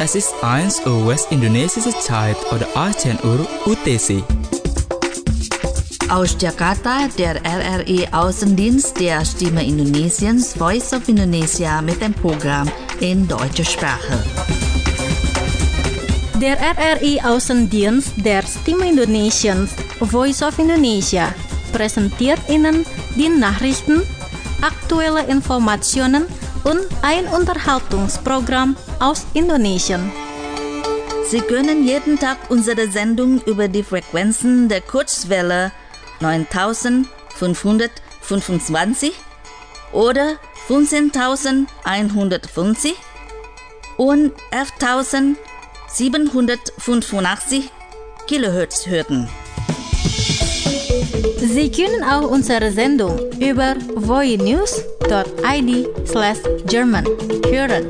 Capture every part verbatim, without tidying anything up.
Es ist eins Uhr West-Indonesische Zeit oder achtzehn Uhr U T C. Aus Jakarta, der R R I Außendienst der Stimme Indonesiens Voice of Indonesia mit dem Programm in deutscher Sprache. Der R R I Außendienst der Stimme Indonesiens Voice of Indonesia präsentiert Ihnen die Nachrichten, aktuelle Informationen und ein Unterhaltungsprogramm aus Indonesien. Sie können jeden Tag unsere Sendung über die Frequenzen der Kurzwelle neuntausendfünfhundertfünfundzwanzig oder fünfzehntausendeinhundertfünfzig und elftausendsiebenhundertfünfundachtzig Kilohertz hören. Sie können auch unsere Sendung über voinews dot i d slash German hören.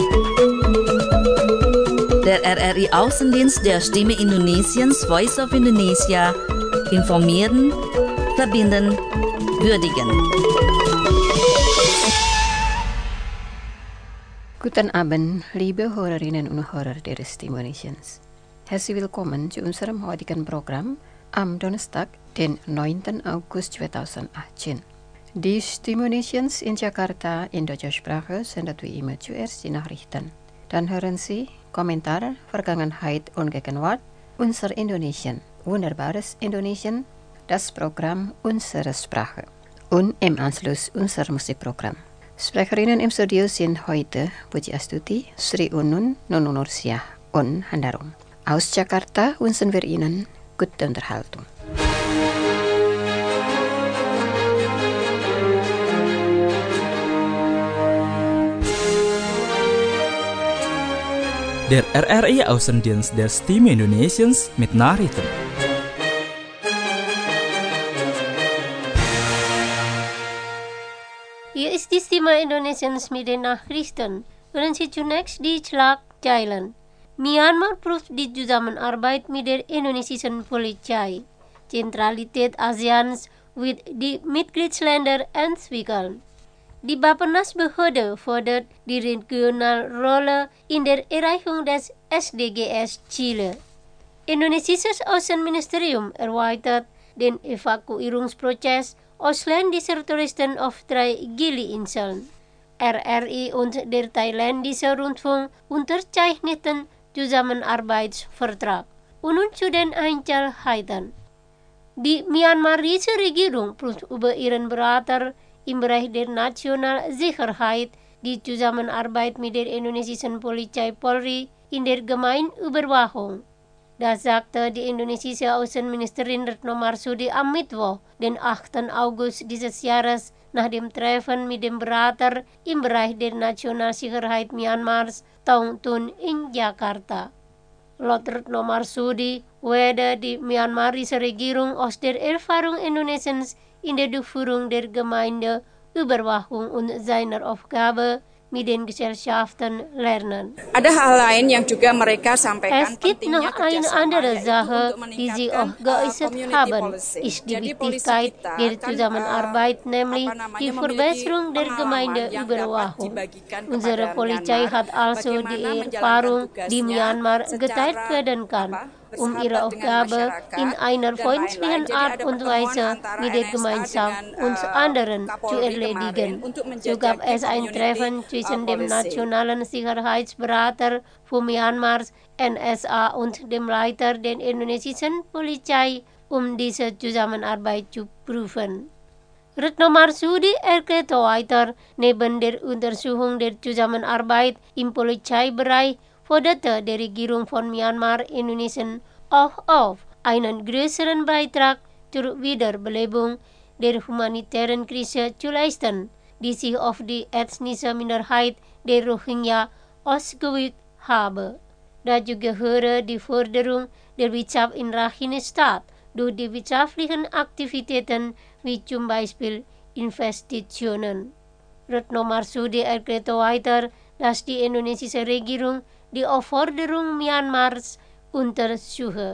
Der R R I Außendienst der Stimme Indonesiens Voice of Indonesia informieren, verbinden, würdigen. Guten Abend, liebe Hörerinnen und Hörer der Stimme Indonesiens. Herzlich willkommen zu unserem heutigen Programm am Donnerstag, den neunten August zweitausendachtzehn. Die Stimme Indonesiens in Jakarta in deutscher Sprache sendet wie immer zuerst die Nachrichten. Dann hören Sie Kommentar, Vergangenheit und Gegenwart, unser Indonesien, wunderbares Indonesien, das Programm unserer Sprache und im Anschluss unser Musikprogramm. Sprecherinnen im Studio sind heute Puji Astuti, Sri Unun, Nunung Nursiah und Handarum. Aus Jakarta wünschen wir Ihnen gute Unterhaltung. Der R R I Außendienst der Stimme Indonesiens mit Nachrichten. Hier ist die Stimme Indonesiens mit den Nachrichten. Hören Sie zunächst die Schlagzeilen. Myanmar prüft die Zusammenarbeit mit der indonesischen Polizei. Zentralität ASEANs wird die Mitgliedsländer entwickeln. Die Bappenas-Behörde fordert die regionale Rolle in der Erreichung des S D Gs Ziele. Indonesisches Außenministerium erweitert den Evakuierungsprozess ausländischer Touristen auf drei Gili-Inseln. R R I und der thailändische Rundfunk unterzeichneten Zusammenarbeitsvertrag. Und nun zu den Einzelheiten. Die myanmarische Regierung prüft über ihren Berater im Bereich der nationalen Sicherheit die Zusammenarbeit mit der indonesischen Polizei Polri in der Gemeinüberwachung. Das sagte die indonesische Außenministerin Retno Marsudi am Mittwoch, den achten August dieses Jahres, nach dem Treffen mit dem Berater im Bereich der Nationalsicherheit Myanmars, Taung Tun in Jakarta. Laut Retno Marsudi werde die myanmarische Regierung aus der Erfahrung Indonesiens in der Durchführung der Gemeindeüberwachung und seiner Aufgabe mit den Gesellschaften lernen. Ada hal lain yang juga mereka sampaikan. Es gibt noch eine andere Sache, die sie auch geäußert haben, ist die Wichtigkeit der Zusammenarbeit, nämlich die Verbesserung der Gemeindeüberwachung. Unsere Polizei hat also die Erfahrung, die Myanmar geteilt werden kann, um ihre Aufgabe in einer freundlichen Art und Weise mit der Gemeinschaft und anderen zu erledigen. So gab es ein Treffen zwischen dem nationalen Sicherheitsberater für Myanmars N S A und dem Leiter der indonesischen Polizei, um diese Zusammenarbeit zu prüfen. Retno Marsudi erklärte weiter, neben der Untersuchung der Zusammenarbeit im Polizeibereich forderte die Regierung von Myanmar Indonesien auch auf, einen größeren Beitrag zur Wiederbelebung der humanitären Krise zu leisten, die sich auf die ethnische Minderheit der Rohingya ausgewirkt habe. Dazu gehöre die Förderung der Wirtschaft in Rakhine-Staat durch die wirtschaftlichen Aktivitäten wie zum Beispiel Investitionen. Retno Marsudi erklärte weiter, dass die indonesische Regierung die Aufforderung Myanmars untersuche.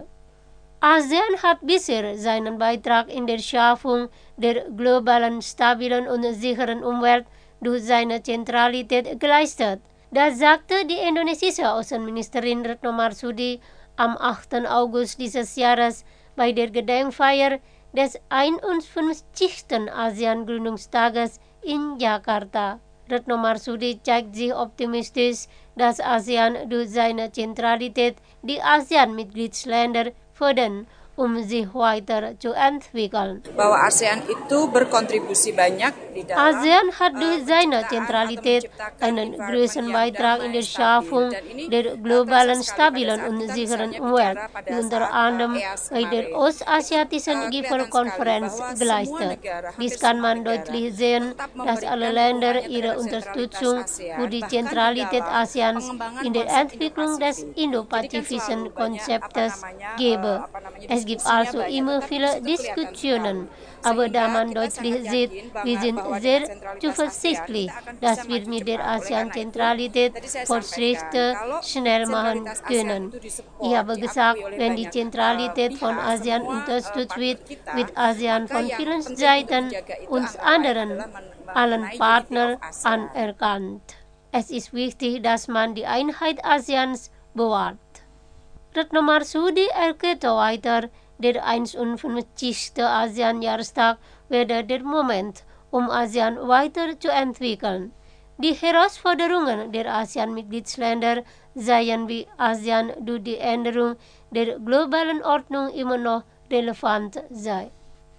ASEAN hat bisher seinen Beitrag in der Schaffung der globalen, stabilen und sicheren Umwelt durch seine Zentralität geleistet. Das sagte die indonesische Außenministerin Retno Marsudi am achten August dieses Jahres bei der Gedenkfeier des einundfünfzigsten ASEAN-Gründungstages in Jakarta. Retno Marsudi zeigt sich optimistisch, dass ASEAN durch seine Zentralität die ASEAN-Mitgliedsländer fördern, um sich weiter zu entwickeln. Bahwa ASEAN itu berkontribusi banyak di dalam ASEAN hat durch seine Zentralität einen großen Beitrag in der Schaffung der globalen, stabilen und sicheren Umwelt, die unter anderem bei der Ostasiatischen Gipfelkonferenz geleistet. Dies kann man deutlich sehen, dass alle Länder ihre Unterstützung für die Zentralität ASEANs in der Entwicklung des indopazifischen Konzeptes geben. Es gibt also immer viele Diskussionen, aber da man deutlich sieht, wir sind sehr zuversichtlich, dass wir mit der ASEAN-Zentralität Fortschritte schnell machen können. Ich habe gesagt, wenn die Zentralität von ASEAN unterstützt wird, wird ASEAN von vielen Seiten uns anderen, allen Partnern anerkannt. Es ist wichtig, dass man die Einheit ASEANs bewahrt. Retno Marsudi erklärte weiter, der einundfünfzigste ASEAN-Jahrestag werde der Moment, um ASEAN weiterzuentwickeln. Die Herausforderungen der ASEAN-Mitgliedsländer seien wie ASEAN durch die Änderung der globalen Ordnung immer noch relevant sei.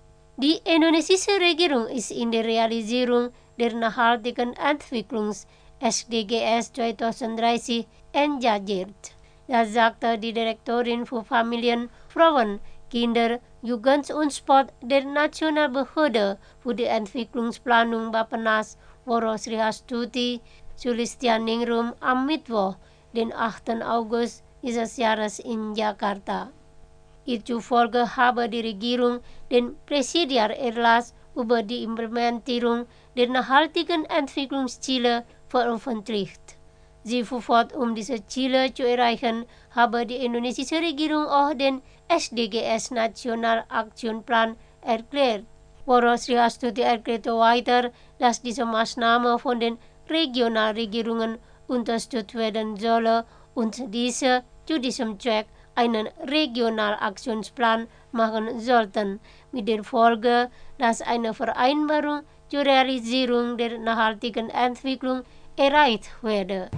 Die indonesische Regierung ist in der Realisierung der nachhaltigen Entwicklungs S D G S zweitausenddreißig engagiert. Das sagte die Direktorin für Familien, Frauen, Kinder, Jugend und Sport der Nationalbehörde für die Entwicklungsplanung Bappenas, Woro Srihastuti Sulistianingrum am Mittwoch, den achten August dieses Jahres in Jakarta. Ihr zufolge habe die Regierung den Präsidialerlass über die Implementierung der nachhaltigen Entwicklungsziele veröffentlicht. Sie verfolgt, um diese Ziele zu erreichen, habe die indonesische Regierung auch den S D G S-National-Aktionsplan erklärt. Woro Srihastuti erklärte weiter, dass diese Maßnahme von den Regionalregierungen unterstützt werden solle und diese zu diesem Zweck einen Regionalaktionsplan machen sollten, mit der Folge, dass eine Vereinbarung zur Realisierung der nachhaltigen Entwicklung erreicht werde.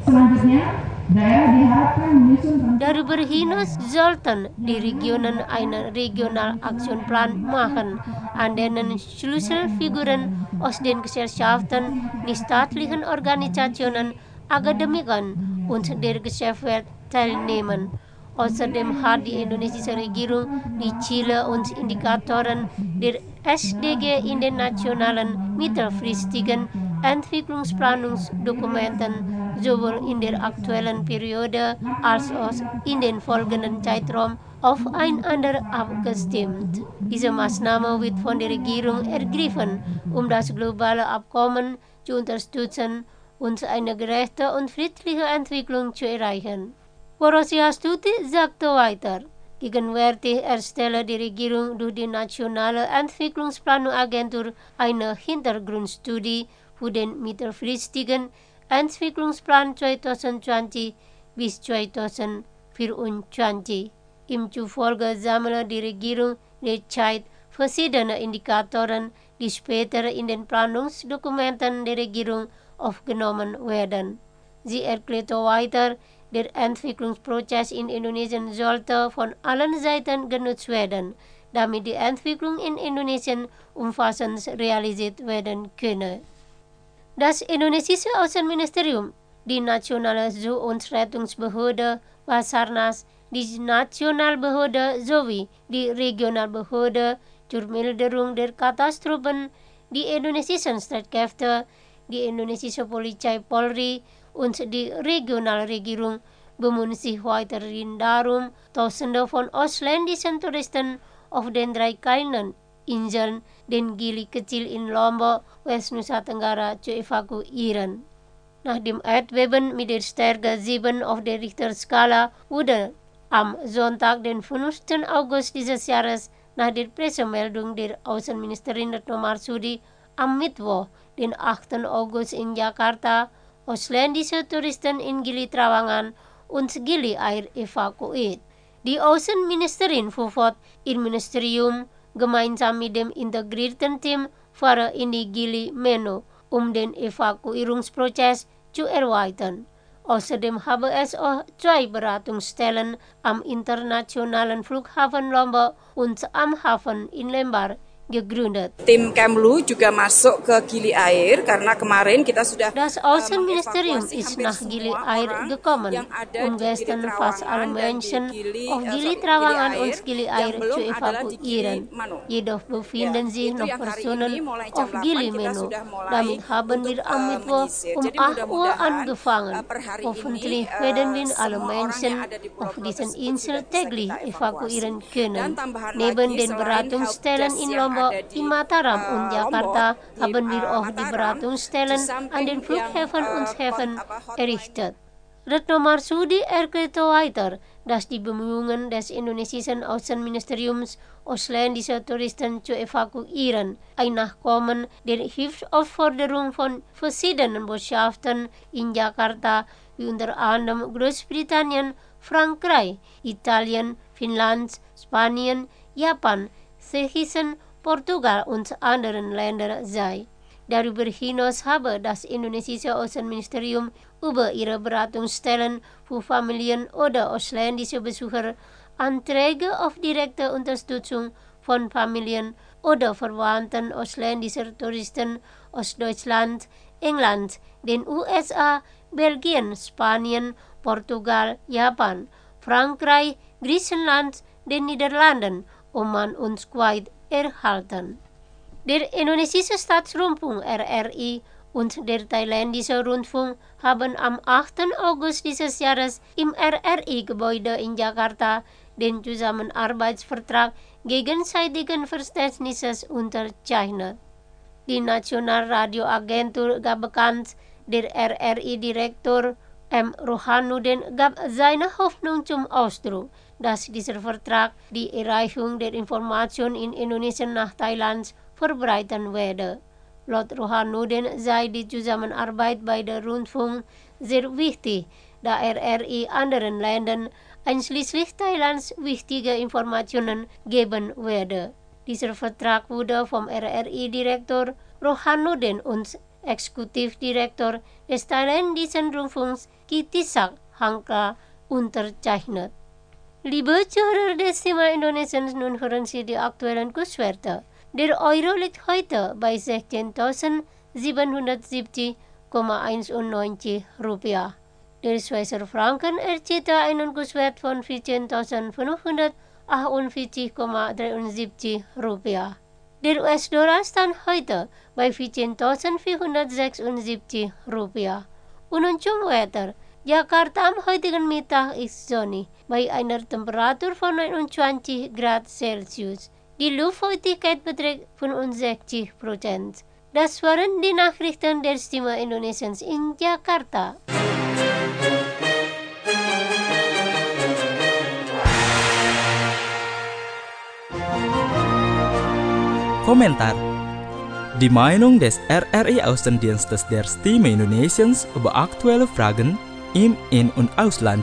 Darüber hinaus sollten die Regionen einen Regionalaktionsplan machen, an denen Schlüsselfiguren aus den Gesellschaften, die staatlichen Organisationen, Akademikern und der Geschäftswelt teilnehmen. Außerdem hat die indonesische Regierung die Ziele und Indikatoren der S D G in den nationalen mittelfristigen Entwicklungsplanungsdokumenten sowohl in der aktuellen Periode als auch in den folgenden Zeitraum aufeinander abgestimmt. Diese Maßnahme wird von der Regierung ergriffen, um das globale Abkommen zu unterstützen und eine gerechte und friedliche Entwicklung zu erreichen. Woro Srihastuti sagte weiter, gegenwärtig erstelle die Regierung durch die Nationale Entwicklungsplanungagentur eine Hintergrundstudie für den mittelfristigen Entwicklungsplan zweitausendzwanzig bis zweitausendvierundzwanzig. Ihm zufolge sammle die Regierung derzeit verschiedene Indikatoren, die später in den Planungsdokumenten der Regierung aufgenommen werden. Sie erklärte weiter, der Entwicklungsprozess in Indonesien sollte von allen Seiten genutzt werden, damit die Entwicklung in Indonesien umfassend realisiert werden könne. Das indonesische Außenministerium, die Nationale Such- und Rettungsbehörde Basarnas, die Nationalbehörde sowie die Regionalbehörde zur Milderung der Katastrophen, die indonesischen Streitkräfte, die indonesische Polizei Polri und die Regionalregierung bemühen sich weiterhin darum, Tausende von ausländischen Touristen auf den drei kleinen Inseln, den Gili kecil in Lombok, West Nusa Tenggara, zu evakuieren. Nach dem Erdbeben mit der Stärke sieben auf der Richterskala wurde am Sonntag, den fünften August dieses Jahres, nach der Pressemeldung der Außenministerin Retno Marsudi am Mittwoch, den achten August in Jakarta, ausländische Touristen in Gili Trawangan und Gili Air evakuiert. Die Außenministerin verfolgt ihr Ministerium gemeinsam mit dem integrierten Team fahre in die Gili Meno, um den Evakuierungsprozess zu erweitern. Außerdem habe es auch zwei Beratungsstellen am internationalen Flughafen Lombok und am Hafen in Lembar gegründet. Tim Kemlu juga masuk ke Gili Air karena kemarin kita sudah Das Außenministerium ist nach Gili Air gekommen, um gestern fast alle Menschen auf Gili Trawangan und Gili Air zu evakuieren. Jedoch befinden sich noch Personen auf Gili Meno. Damit haben wir am Mittwoch um acht Uhr angefangen. Hoffentlich werden wir alle Menschen auf diesen Insel täglich evakuieren können. Neben den Beratungsstellen in Lombok, in Mataram und Jakarta haben wir auch die Beratungsstellen an den Flughäfen und Häfen errichtet. Retno Marsudi erklärte weiter, dass die Bemühungen des indonesischen Außenministeriums, ausländische Touristen zu evakuieren, ein Nachkommen der Hilfsaufforderung von verschiedenen Botschaften in Jakarta, wie unter anderem Großbritannien, Frankreich, Italien, Finnland, Spanien, Japan, Tschechien, Portugal und anderen Ländern sei. Darüber hinaus habe das indonesische Außenministerium über ihre Beratungsstellen für Familien oder ausländische Besucher Anträge auf direkte Unterstützung von Familien oder Verwandten ausländischer Touristen aus Deutschland, England, den U S A, Belgien, Spanien, Portugal, Japan, Frankreich, Griechenland, den Niederlanden, Oman und Kuwait erhalten. Der indonesische Staatsrundfunk R R I und der thailändische Rundfunk haben am achten August dieses Jahres im R R I-Gebäude in Jakarta den Zusammenarbeitsvertrag gegenseitigen Verständnisses unterzeichnet. Die Nationalradioagentur gab bekannt, der R R I-Direktor M. Rohanuddin gab seine Hoffnung zum Ausdruck, dass dieser Vertrag die Erreichung der Information in Indonesien nach Thailand verbreiten werde. Laut Rohanuddin sei die Zusammenarbeit bei der Rundfunk sehr wichtig, da R R I anderen Ländern, einschließlich Thailands, wichtige Informationen geben werde. Dieser Vertrag wurde vom R R I-Direktor Rohanuddin und Exekutivdirektor des thailändischen Rundfunks Kitisak Hangka unterzeichnet. Liebe Zuhörer des Thema Indonesiens, nun hören Sie die aktuellen Kurswerte. Der Euro liegt heute bei sechzehntausendsiebenhundertsiebzig Komma einundneunzig Rupiah. Der Schweizer Franken erzielte einen Kurswert von vierzehntausendfünfhundertachtundvierzig Komma dreiundsiebzig Rupiah. Der U S-Dollar stand heute bei vierzehntausendvierhundertsechsundsiebzig Rupiah. Und zum Wetter. Jakarta am heutigen Mittag ist sonnig, bei einer Temperatur von neunundzwanzig Grad Celsius. Die Luftfeuchtigkeit beträgt fünfundsechzig Prozent. Das waren die Nachrichten der Stimme Indonesiens in Jakarta. Komentar. Die Meinung des R R I-Außendienstes der Stimme Indonesiens über aktuelle Fragen im In- und Ausland.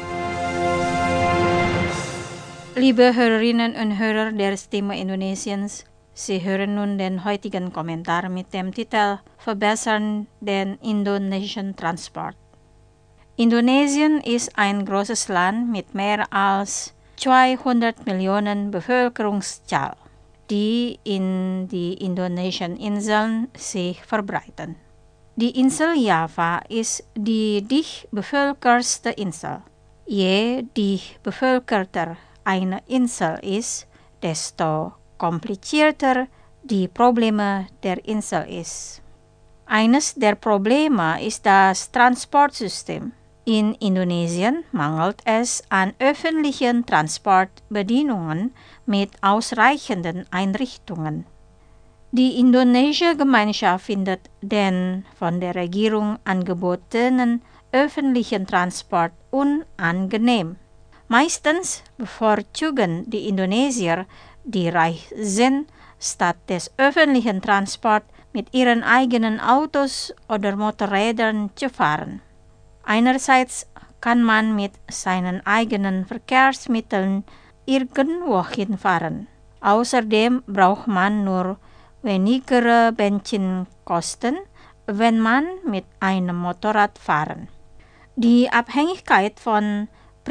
Liebe Hörerinnen und Hörer der Stimme Indonesiens, Sie hören nun den heutigen Kommentar mit dem Titel Verbessern den Indonesian Transport. Indonesien ist ein großes Land mit mehr als zweihundert Millionen Bevölkerungszahl, die in die indonesischen Inseln sich verbreiten. Die Insel Java ist die dicht bevölkertste Insel. Je dicht bevölkerter eine Insel ist, desto komplizierter die Probleme der Insel ist. Eines der Probleme ist das Transportsystem. In Indonesien mangelt es an öffentlichen Transportbedienungen mit ausreichenden Einrichtungen. Die indonesische Gemeinschaft findet den von der Regierung angebotenen öffentlichen Transport unangenehm. Meistens bevorzugen die Indonesier, die reich sind, statt des öffentlichen Transports mit ihren eigenen Autos oder Motorrädern zu fahren. Einerseits kann man mit seinen eigenen Verkehrsmitteln irgendwo hinfahren. Außerdem braucht man nur wenigere Benzinkosten, wenn man mit einem Motorrad fahren. Die Abhängigkeit von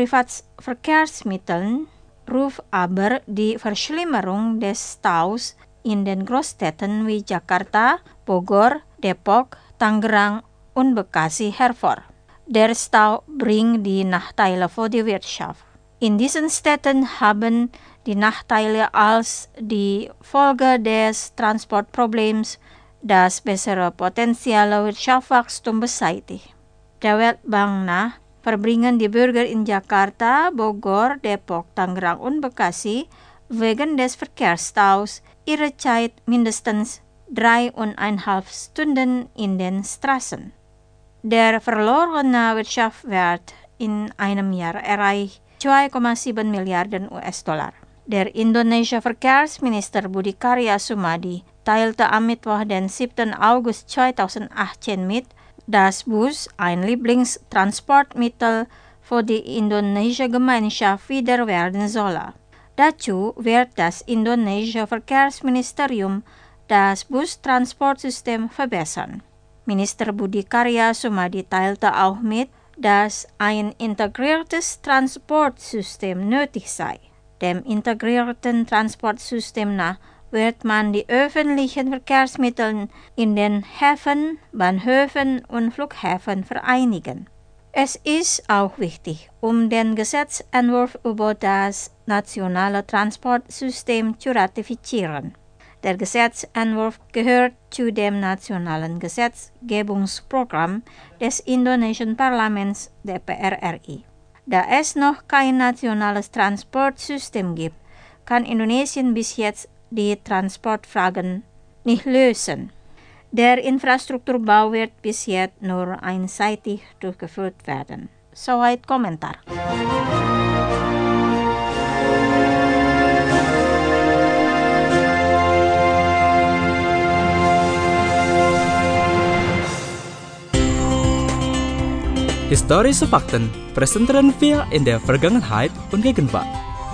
Privatverkehrsmitteln ruft aber die Verschlimmerung des Staus in den Großstädten wie Jakarta, Bogor, Depok, Tangerang und Bekasi hervor. Der Stau bringt die Nachteile für die Wirtschaft. In diesen Städten haben die Nachteile als die Folge des Transportproblems das bessere potenzielle Wirtschaftswachstum beseitigt. Der Weltbank nach verbringen die Bürger in Jakarta, Bogor, Depok, Tangerang und Bekasi wegen des Verkehrsstaus ihre Zeit mindestens dreieinhalb Stunden in den Straßen. Der verlorene Wirtschaftswert in einem Jahr erreicht zwei Komma sieben Milliarden U S-Dollar. Der indonesische Verkehrsminister Budi Karya Sumadi teilte am Mittwoch, den siebten August zweitausendachtzehn mit, dass Bus ein Lieblingstransportmittel für die indonesische Gemeinschaft wieder werden solle. Dazu wird das indonesische Verkehrsministerium das Bustransportsystem verbessern. Minister Budi Karya Sumadi teilte auch mit, dass ein integriertes Transportsystem nötig sei. Dem integrierten Transportsystem nach wird man die öffentlichen Verkehrsmittel in den Häfen, Bahnhöfen und Flughäfen vereinigen. Es ist auch wichtig, um den Gesetzentwurf über das nationale Transportsystem zu ratifizieren. Der Gesetzentwurf gehört zu dem nationalen Gesetzgebungsprogramm des indonesischen Parlaments D P R R I. Da es noch kein nationales Transportsystem gibt, kann Indonesien bis jetzt die Transportfragen nicht lösen. Der Infrastrukturbau wird bis jetzt nur einseitig durchgeführt werden. Soweit Kommentar. Historische Fakten präsentieren wir in der Vergangenheit und Gegenwart.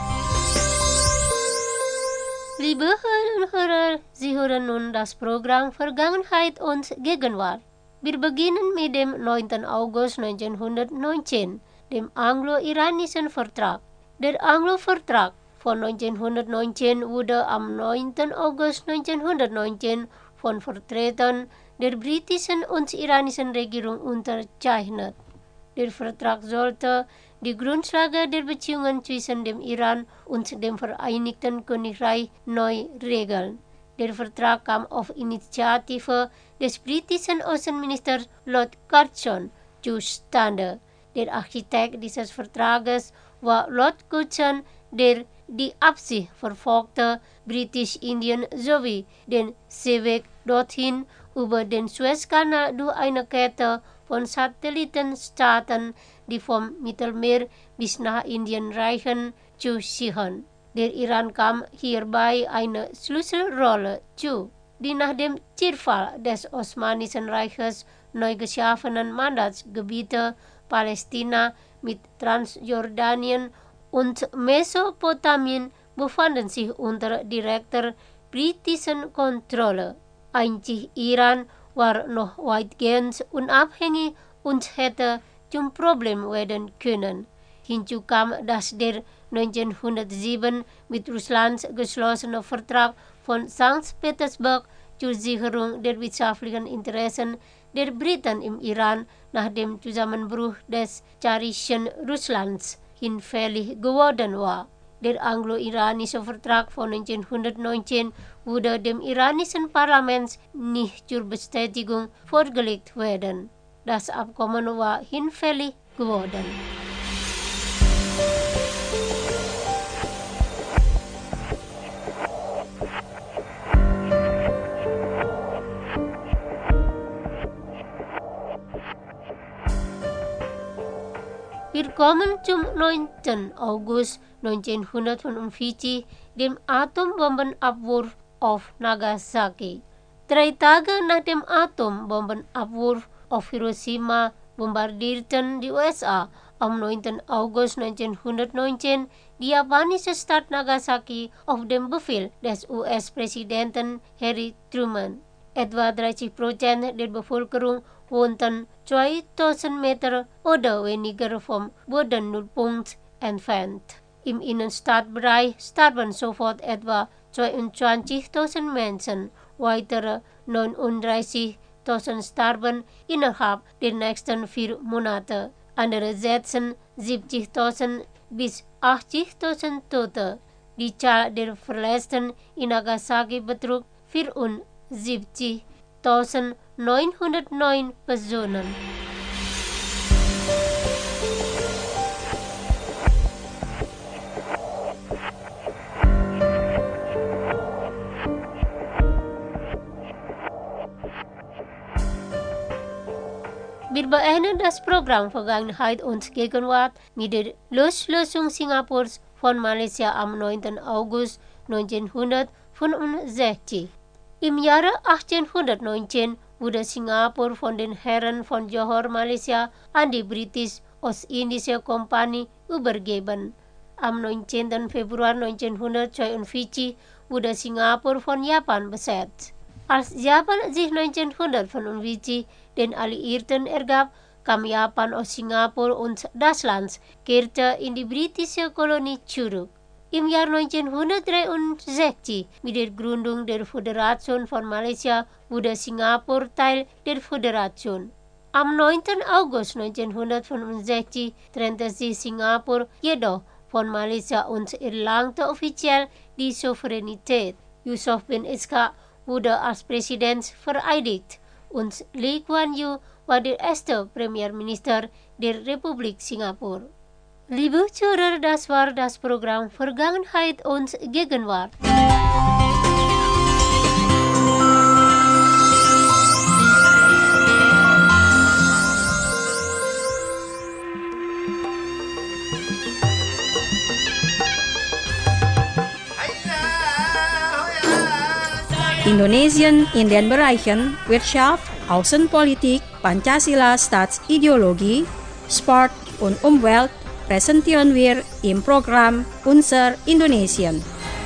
Liebe Hörer und Hörer, Sie hören nun das Programm Vergangenheit und Gegenwart. Wir beginnen mit dem neunten August neunzehnhundertneunzehn, dem Anglo-Iranischen Vertrag. Der Anglo-Vertrag von neunzehnhundertneunzehn wurde am neunten August neunzehnhundertneunzehn von Vertretern der britischen und iranischen Regierung unterzeichnet. Der Vertrag sollte die Grundlage der Beziehungen zwischen dem Iran und dem Vereinigten Königreich neu regeln. Der Vertrag kam auf Initiative des britischen Außenministers Lord Curzon zustande. Der Architekt dieses Vertrages war Lord Curzon, der die Absicht verfolgte, Britisch-Indien sowie den Seeweg dorthin über den Suezkanal durch eine Kette von Satellitenstaaten, die vom Mittelmeer bis nach Indien reichen, zu sichern. Der Iran kam hierbei eine Schlüsselrolle zu. Die nach dem Zerfall des Osmanischen Reiches neu geschaffenen Mandatsgebiete Palästina mit Transjordanien und Mesopotamien befanden sich unter direkter britischen Kontrolle. Einzig Iran war noch weitgehend unabhängig und hätte zum Problem werden können. Hinzu kam, dass der neunzehnhundertsieben mit Russland geschlossene Vertrag von Sankt Petersburg zur Sicherung der wirtschaftlichen Interessen der Briten im Iran nach dem Zusammenbruch des zarischen Russlands hinfällig geworden war. Der anglo-iranische Vertrag von neunzehnhundertneunzehn wurde dem iranischen Parlament nicht zur Bestätigung vorgelegt werden. Das Abkommen war hinfällig geworden. Wir kommen zum neunten August neunzehnhundertfünfundvierzig, dem Atombombenabwurf auf Nagasaki. Drei Tage nach dem Atombombenabwurf auf Hiroshima bombardierten die U S A am neunten August neunzehnhundertneunzehn die japanische Stadt Nagasaki auf dem Befehl des U S-Präsidenten Harry Truman. Etwa dreißig Prozent der Bevölkerung wohnten zweitausend Meter oder weniger vom Bodennullpunkt entfernt. Im Innenstadtbereich starben sofort etwa zweiundzwanzigtausend Menschen, weitere neununddreißigtausend starben innerhalb der nächsten vier Monate. Andere setzten siebzigtausend bis achtzigtausend Tote. Die Zahl der Verletzten in Nagasaki betrug vierundsiebzigtausendneunhundertneun Personen. Wir beenden das Programm Vergangenheit und Gegenwart mit der Loslösung Singapurs von Malaysia am neunten August neunzehnhundertfünfundsechzig. Im Jahre achtzehnhundertneunzehn wurde Singapur von den Herren von Johor, Malaysia, an die Britisch-Ostindische Kompanie übergeben. Am neunzehnten Februar neunzehnhundertzweiundvierzig wurde Singapur von Japan besetzt. Als Japan sich neunzehnhundertfünfundvierzig den Alliierten ergab, kam Japan aus Singapur und das Land kehrte in die britische Kolonie zurück. Im Jahr neunzehnhundertdreiundsechzig, mit der Gründung der Föderation von Malaysia, wurde Singapur Teil der Föderation. Am neunten August neunzehnhundertfünfundsechzig trennte sich Singapur jedoch von Malaysia und erlangte offiziell die Souveränität. Yusof bin Ishak wurde als Präsident vereidigt und Lee Kuan Yew war der erste Premierminister der Republik Singapur. Liebe Zuhörer, das war das Programm Vergangenheit und Gegenwart. Indonesien in den Bereichen Wirtschaft, Außenpolitik, Pancasila Staatsideologie, Sport und Umwelt präsentieren wir im Programm Unser Indonesien.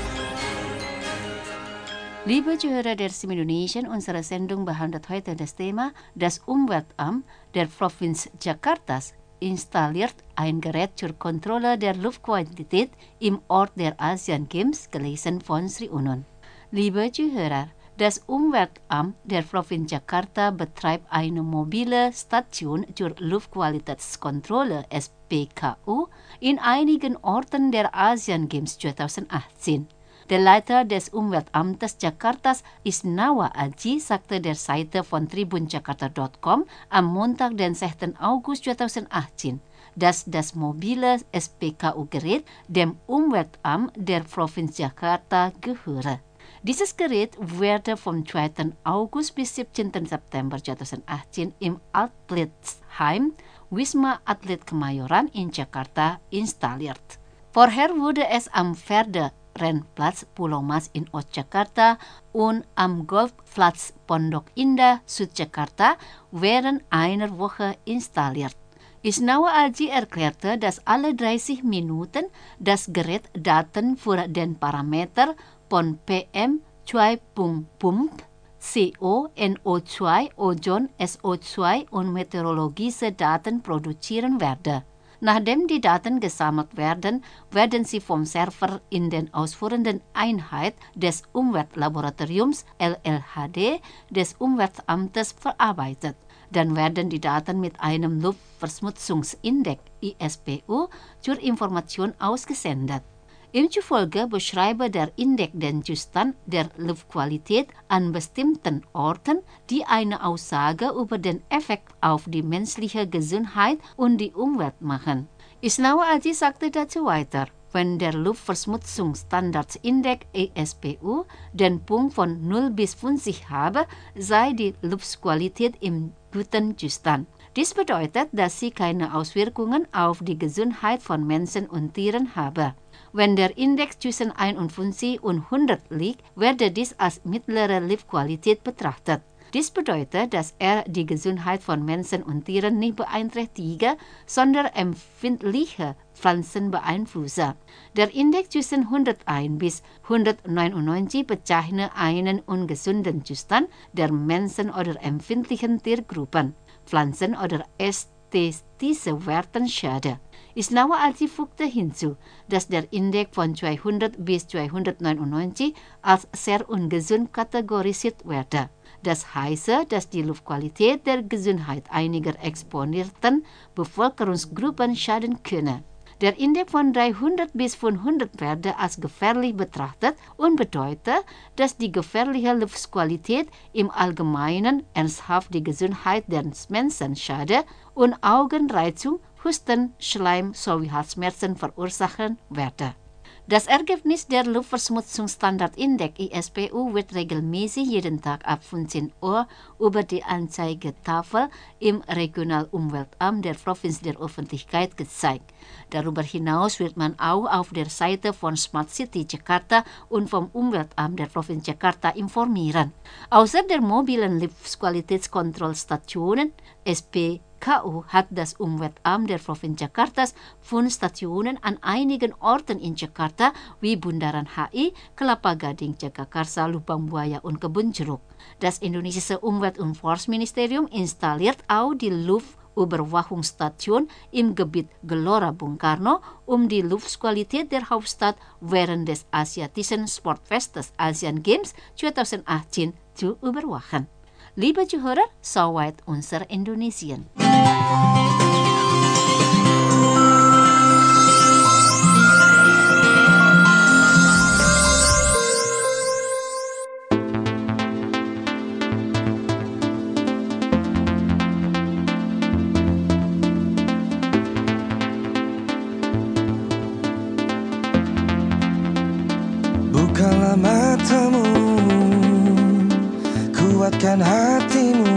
Liebe Zuhörer der Stimme Indonesien, unsere Sendung behandelt heute das Thema: Das Umweltamt der Provinz Jakarta installiert ein Gerät zur Kontrolle der Luftqualität im Ort der Asian Games, gelesen von Sri Unun. Liebe Zuhörer, das Umweltamt der Provinz Jakarta betreibt eine mobile Station zur Luftqualitätskontrolle S P K U in einigen Orten der Asian Games zweitausendachtzehn. Der Leiter des Umweltamtes Jakartas, Isnawa Aji, sagte der Seite von tribunjakarta punkt com am Montag, den sechsten August zweitausendachtzehn, dass das mobile S P K U-Gerät dem Umweltamt der Provinz Jakarta gehöre. Dieses Gerät wurde vom zweiten August bis siebzehnten September zweitausendachtzehn im Athletheim Wisma Atlet Kemayoran in Jakarta installiert. Vorher wurde es am Pferderennplatz Pulau Mas in Ostjakarta und am Golfplatz Pondok Indah, Südjakarta während einer Woche installiert. Isnawa Aji erklärte, dass alle dreißig Minuten das Gerät Daten für den Parameter von P M zwei Punkt fünf, C O, N O zwei, Ozon, S O zwei und meteorologische Daten produzieren werde. Nachdem die Daten gesammelt werden, werden sie vom Server in den ausführenden Einheit des Umweltlaboratoriums L L H D des Umweltamtes verarbeitet. Dann werden die Daten mit einem Luftverschmutzungsindex I S P U zur Information ausgesendet. Ihm zufolge beschreibe der Index den Zustand der Luftqualität an bestimmten Orten, die eine Aussage über den Effekt auf die menschliche Gesundheit und die Umwelt machen. Isnawa Aji sagte dazu weiter: Wenn der Luftverschmutzungsstandardindex E S P U den Punkt von null bis fünfzig habe, sei die Luftqualität im guten Zustand. Dies bedeutet, dass sie keine Auswirkungen auf die Gesundheit von Menschen und Tieren habe. Wenn der Index zwischen einundfünfzig und hundert liegt, werde dies als mittlere Lebensqualität betrachtet. Dies bedeutet, dass er die Gesundheit von Menschen und Tieren nicht beeinträchtige, sondern empfindliche Pflanzen beeinflusse. Der Index zwischen hunderteins bis hundertneunundneunzig bezeichnet einen ungesunden Zustand der Menschen oder empfindlichen Tiergruppen. Pflanzen oder ästhetische Werte schade. Isnawa Alzi fügte hinzu, dass der Index von zweihundert bis zweihundertneunundneunzig als sehr ungesund kategorisiert werde. Das heißt, dass die Luftqualität der Gesundheit einiger exponierten Bevölkerungsgruppen schaden könne. Der Index von dreihundert bis fünfhundert werde als gefährlich betrachtet und bedeutet, dass die gefährliche Luftqualität im Allgemeinen ernsthaft die Gesundheit der Menschen schade und Augenreizung, Husten, Schleim sowie Halsschmerzen verursachen werde. Das Ergebnis der Luftverschmutzungsstandardindex I S P U wird regelmäßig jeden Tag ab fünfzehn Uhr über die Anzeigetafel im Regionalumweltamt der Provinz der Öffentlichkeit gezeigt. Darüber hinaus wird man auch auf der Seite von Smart City Jakarta und vom Umweltamt der Provinz Jakarta informieren. Außer der mobilen Luftqualitätskontrollstationen S P K U hat das Umweltamt der Provinz Jakarta fünf Stationen an einigen Orten in Jakarta wie Bundaran H I, Kelapa Gading, Jagakarsa, Lubang Buaya und Kebun Jeruk. Das indonesische Umwelt- und Forstministerium installiert auch die Luftüberwachungsstation im Gebiet Gelora Bung Karno, um die Luftqualität der Hauptstadt während des Asiatischen Sportfestes Asian Games zweitausendachtzehn zu überwachen. Liebe Zuhörer, soweit unser Indonesien. Bukalah matamu, kuatkan hatimu,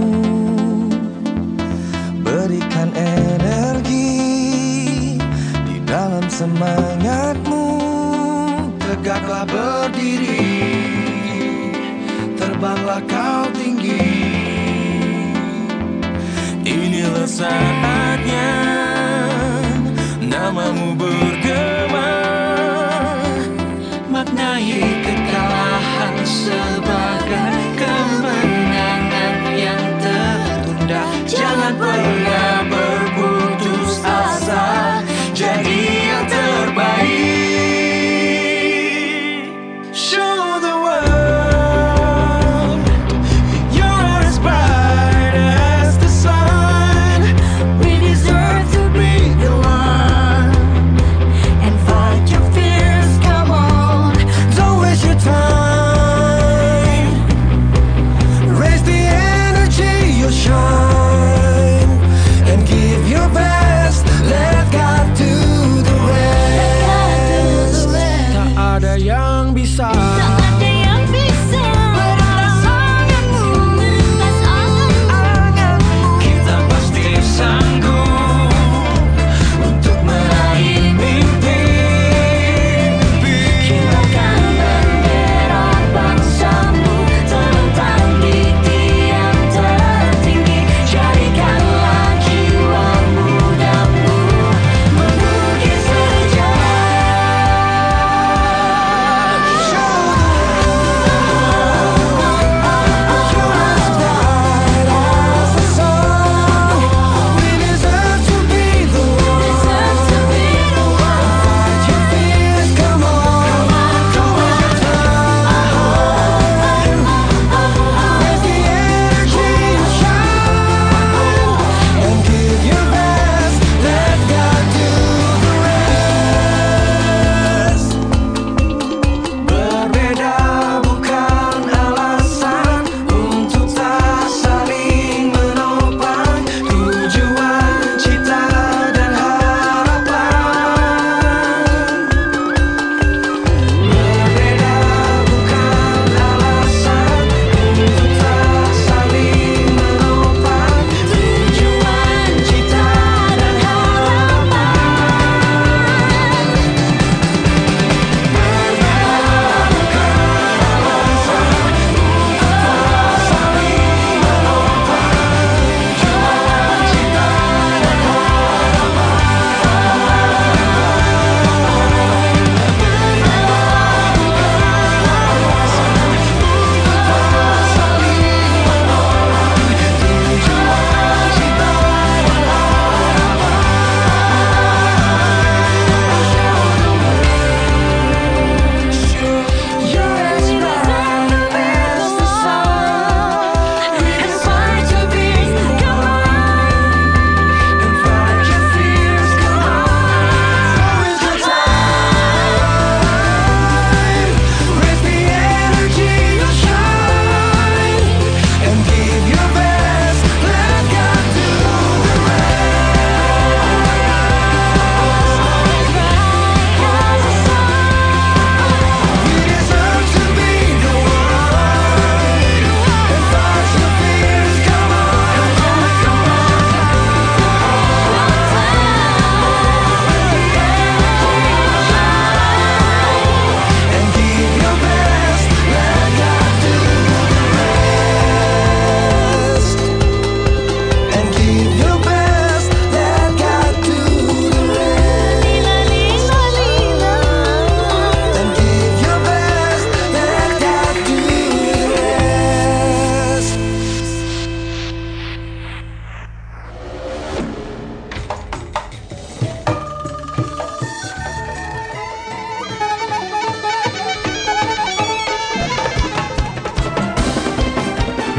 berikan energi di dalam semangatmu. Tegaklah berdiri, terbanglah kau tinggi. Inilah saatnya namamu bergema, maknai kekalahan sebagai kemenangan yang tertunda. Jangan pernah berputus asa, jadi yang terbaik. Show the world you're as bright as the sun. We deserve to be the one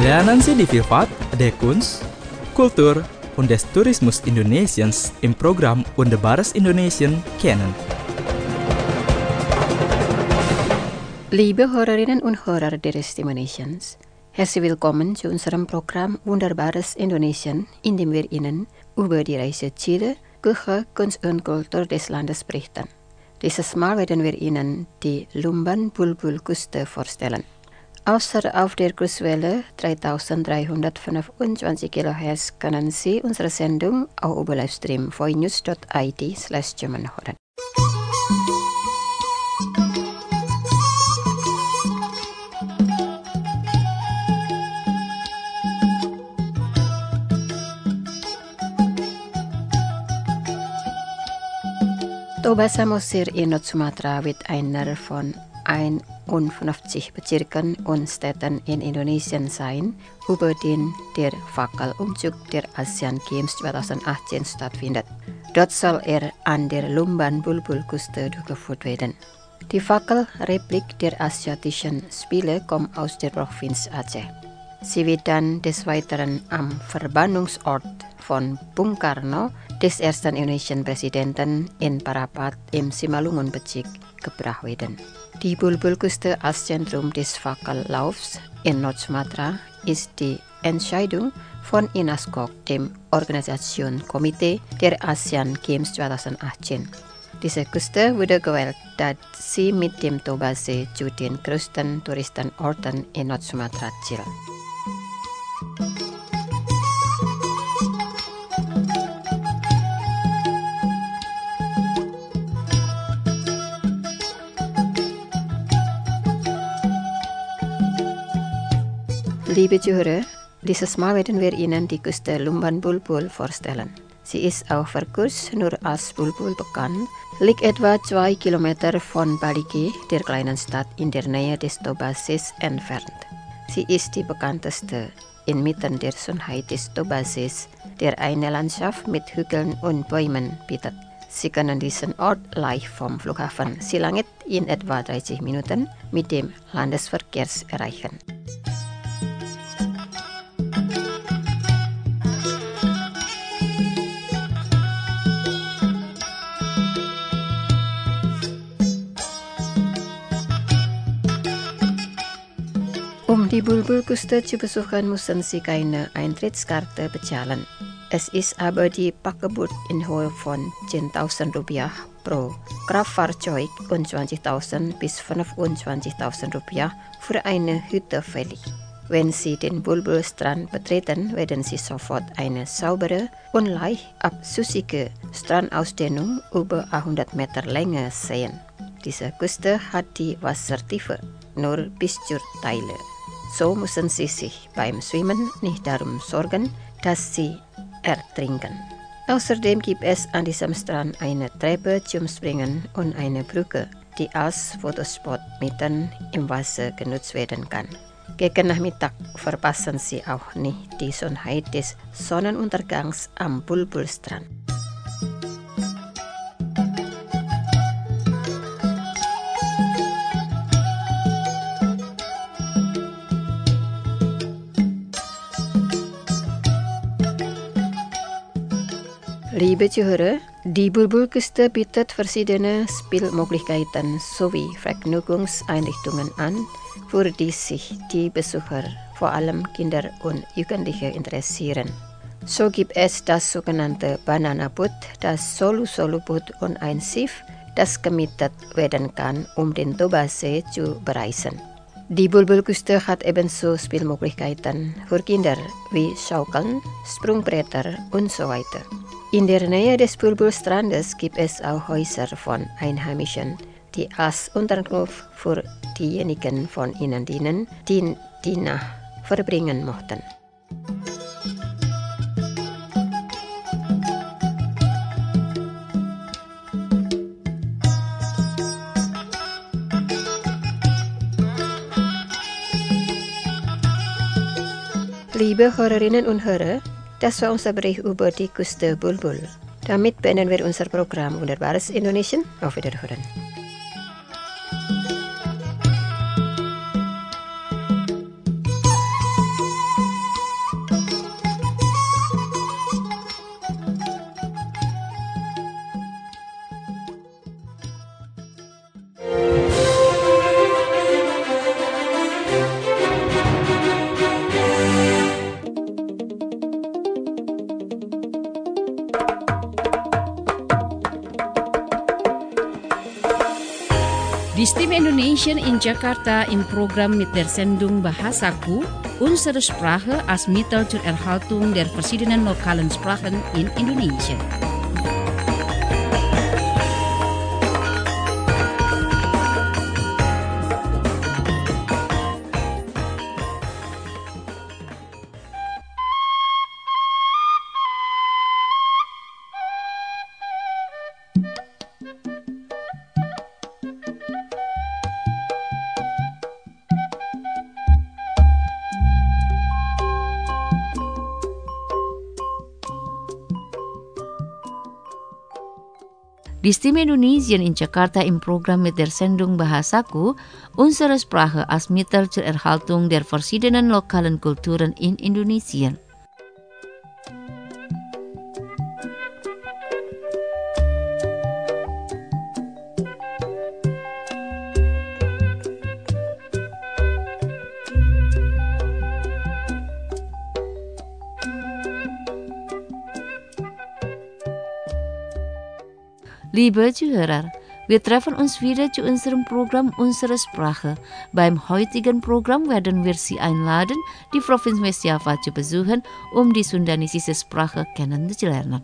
Lernen Sie die Vielfalt der Kunst, Kultur und des Tourismus Indonesiens im Programm Wunderbares Indonesien kennen. Liebe Hörerinnen und Hörer der Stimme Nations, herzlich willkommen zu unserem Programm Wunderbares Indonesien, in dem wir Ihnen über die Reiseziele, Küche, Kunst und Kultur des Landes berichten. Dieses Mal werden wir Ihnen die Lumban-Bulbul-Küste vorstellen. Außer auf der Kurzwelle dreitausenddreihundertfünfundzwanzig Kilohertz können Sie unsere Sendung auch über Livestream voinews dot i t slash German hören. Toba Samosir in Nord-Sumatra wird einer von einundfünfzig Bezirken und Städten in Indonesien sein, über den der Fackelumzug der Asian Games zweitausendachtzehn stattfindet. Dort soll er an der Lumban-Bulbul-Küste durchgeführt werden. Die Fackelreplik der Asiatischen Spiele kommt aus der Provinz Aceh. Sie wird dann des Weiteren am Verbannungsort von Bung Karno, des ersten indonesischen Präsidenten in Parapat im Simalungun-Bezirk, gebracht werden. Die Bulbul-Küste als Zentrum des Fackellaufs in Nord-Sumatra ist die Entscheidung von INASCOC, dem Organisationskomitee der Asian Games zweitausendachtzehn. Diese Küste wurde gewählt, da sie mit dem Toba-See zu den größten Touristenorten in Nord-Sumatra zählt. Liebe Zuhörer, dieses Mal werden wir Ihnen die Küste Lumban-Bulbul vorstellen. Sie ist auch verkürzt nur als Bulbul bekannt, liegt etwa zwei Kilometer von Balike, der kleinen Stadt in der Nähe des Toba-Sees, entfernt. Sie ist die bekannteste inmitten der Schönheit des Toba-Sees, der eine Landschaft mit Hügeln und Bäumen bietet. Sie können diesen Ort leicht vom Flughafen Silangit in etwa dreißig Minuten mit dem Landesverkehr erreichen. Um die Bulbul-Küste zu besuchen, müssen Sie keine Eintrittskarte bezahlen. Es ist aber die Pakgebot in Höhe von zehntausend Rupiah pro Kraftfahrzeug und zwanzigtausend bis fünfundzwanzigtausend Rupiah für eine Hütte fällig. Wenn Sie den Bulbul-Strand betreten, werden Sie sofort eine saubere und leicht abschüssige Strandausdehnung über hundert Meter Länge sehen. Diese Küste hat die Wassertiefe nur bis zur Taille. So müssen Sie sich beim Schwimmen nicht darum sorgen, dass Sie ertrinken. Außerdem gibt es an diesem Strand eine Treppe zum Springen und eine Brücke, die als Fotospot mitten im Wasser genutzt werden kann. Gegen Nachmittag verpassen Sie auch nicht die Schönheit des Sonnenuntergangs am Bulbul-Strand. Liebe Zuhörer, die Bulbul-Küste bietet verschiedene Spielmöglichkeiten sowie Vergnügungseinrichtungen an, für die sich die Besucher, vor allem Kinder und Jugendliche, interessieren. So gibt es das sogenannte Banana Boat, das Solu-Solu Boot und ein Schiff, das gemietet werden kann, um den Toba-See zu bereisen. Die Bulbul-Küste hat ebenso Spielmöglichkeiten für Kinder wie Schaukeln, Sprungbretter und so weiter. In der Nähe des Bulbul-Strandes gibt es auch Häuser von Einheimischen, die als Unterkunft für diejenigen von ihnen dienen, die die Nacht verbringen mochten. Liebe Hörerinnen und Hörer, das war unser Bericht über die Küste Bulbul. Damit beenden wir unser Programm Wunderbares Indonesien. Auf Wiederhören. Die Stimme Indonesian in Jakarta im Programm mit der Sendung Bahasaku, unsere Sprache als Mittel zur Erhaltung der verschiedenen lokalen Sprachen in Indonesia. Die Stimme Indonesian in Jakarta im Programm mit der Sendung Bahasaku, unsere Sprache als Mittel zur Erhaltung der verschiedenen lokalen Kulturen in Indonesia. Liebe Zuhörer, wir treffen uns wieder zu unserem Programm Unsere Sprache. Beim heutigen Programm werden wir Sie einladen, die Provinz West Java zu besuchen, um die sundanesische Sprache kennenzulernen.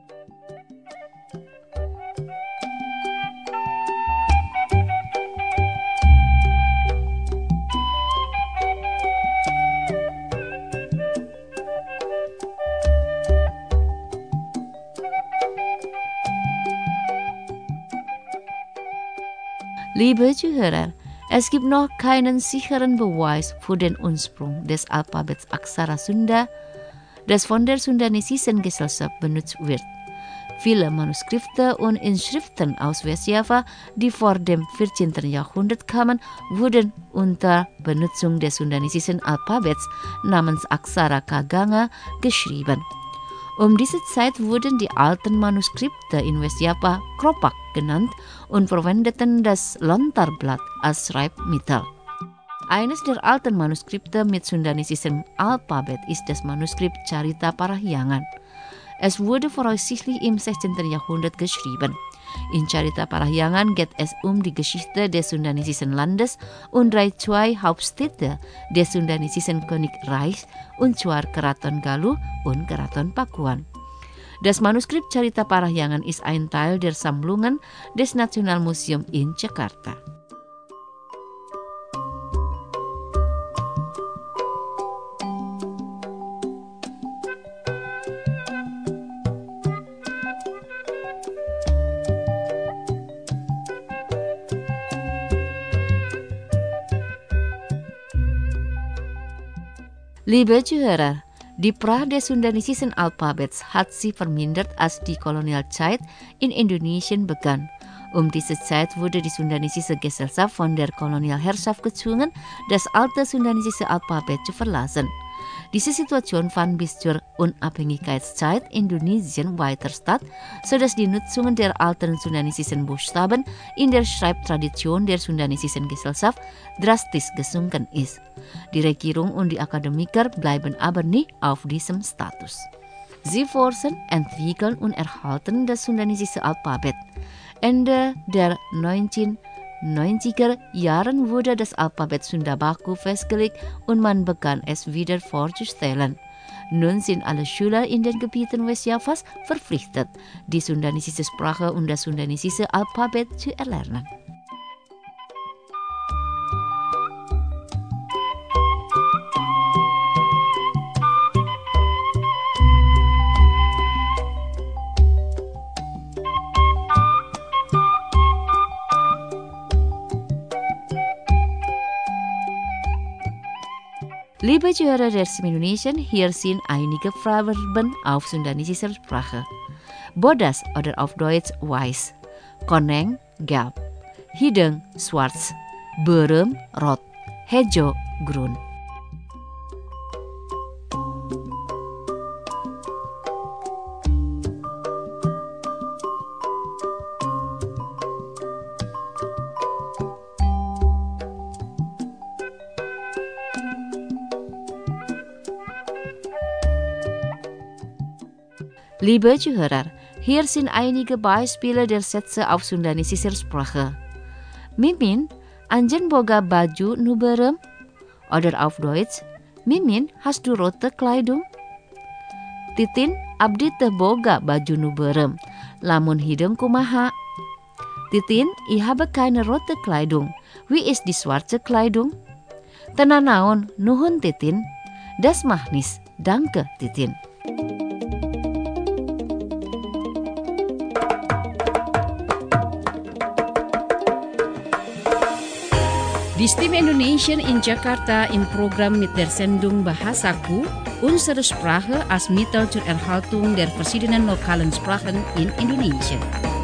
Liebe Zuhörer, es gibt noch keinen sicheren Beweis für den Ursprung des Alphabets Aksara Sunda, das von der sundanesischen Gesellschaft benutzt wird. Viele Manuskripte und Inschriften aus Westjava, die vor dem vierzehnten Jahrhundert kamen, wurden unter Benutzung des sundanesischen Alphabets namens Aksara Kaganga geschrieben. Um diese Zeit wurden die alten Manuskripte in Westjava Kropak genannt und verwendeten das Lontarblatt als Schreibmittel. Eines der alten Manuskripte mit sundanesischem Alphabet ist das Manuskript Carita Parahyangan. Es wurde voraussichtlich im sechzehnten Jahrhundert geschrieben. In Carita Parahyangan geht es um die Geschichte des sundanesischen Landes und drei zwei Hauptstädte des sundanesischen Königreichs, und zwar Keraton Galuh und Keraton Pakuan. Das Manuskript Carita Parahyangan ist ein Teil der Sammlungen des Nationalmuseum in Jakarta. Liebe Zuhörer, die Pracht des sundanesischen Alphabets hat sich vermindert, als die Kolonialzeit in Indonesien begann. Um diese Zeit wurde die sundanesische Gesellschaft von der Kolonialherrschaft gezwungen, das alte sundanesische Alphabet zu verlassen. Diese Situation fand bis zur Unabhängigkeitszeit Indonesien weiter statt, sodass die Nutzung der alten sundanesischen Buchstaben in der Schreibtradition der sundanesischen Gesellschaft drastisch gesunken ist. Die Regierung und die Akademiker bleiben aber nicht auf diesem Status. Sie forschen, entwickeln und erhalten das sundanesische Alphabet. Ende der neunzehnhundertneunziger Jahren wurde das Alphabet Sunda Baku festgelegt und man begann es wieder vorzustellen. Nun sind alle Schüler in den Gebieten Westjavas verpflichtet, die sundanesische Sprache und das sundanesische Alphabet zu erlernen. Liebe Zuhörer der Stimme Indonesian, hier sind einige Verben auf sundanesischer Sprache. Bodas oder auf Deutsch weiß, koneng gelb, hidung schwarz, berem rot, hejo grün. Liebe Zuhörer, hier sind einige Beispiele der Sätze auf sundanesischer Sprache. Mimin, anjen boga baju nu berem? Oder auf Deutsch, Mimin, hast du rote Kleidung? Titin, abdi teh boga baju nu berem. Lamun hideung kumaha? Titin, ich habe keine rote Kleidung. Wie ist die schwarze Kleidung? Tenan naon, nuhun Titin. Das mach nis, danke Titin. Die Stimme Indonesian in Jakarta im Programm mit der Sendung Bahasaku, unsere Sprache als Mittel zur Erhaltung der verschiedenen lokalen Sprachen in Indonesien.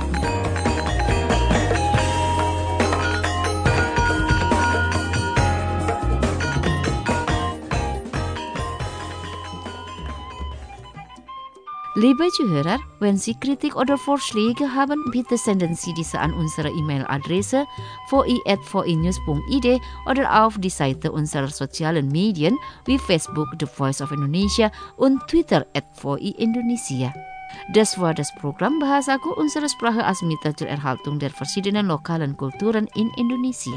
Liebe Zuhörer, wenn Sie Kritik oder Vorschläge haben, bitte senden Sie diese an unsere E-Mail-Adresse v i at v i news punkt i d oder auf die Seite unserer sozialen Medien wie Facebook The Voice of Indonesia und Twitter at v i Indonesia. Das war das Programm Bahasaku, unsere Sprache als Mittel zur Erhaltung der verschiedenen lokalen Kulturen in Indonesia.